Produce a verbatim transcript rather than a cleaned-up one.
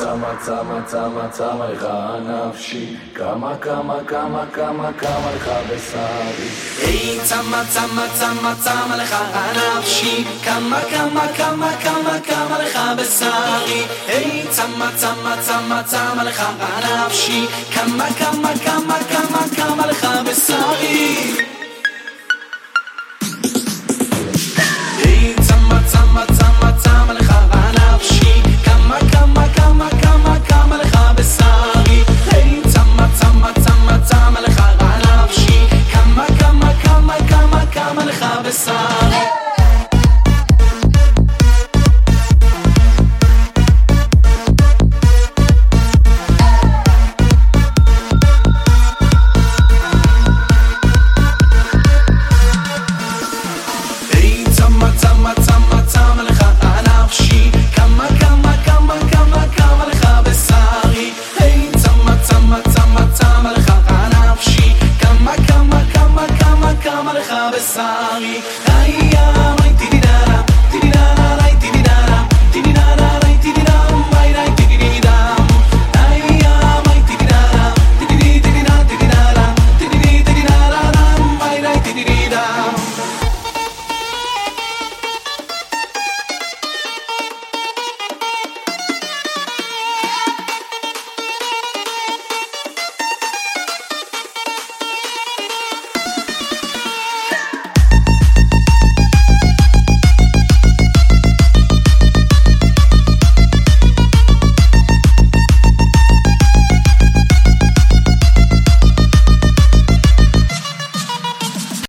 צמה צמה צמה צמה לך נפשי, כמה כמה כמה כמה כמה לך בשרי. היי צמה צמה צמה צמה לך נפשי, כמה כמה כמה כמה כמה לך בשרי. היי צמה צמה צמה צמה לך נפשי, כמה כמה כמה כמה כמה לך בשרי. היי צמה צמה צמה צמה לך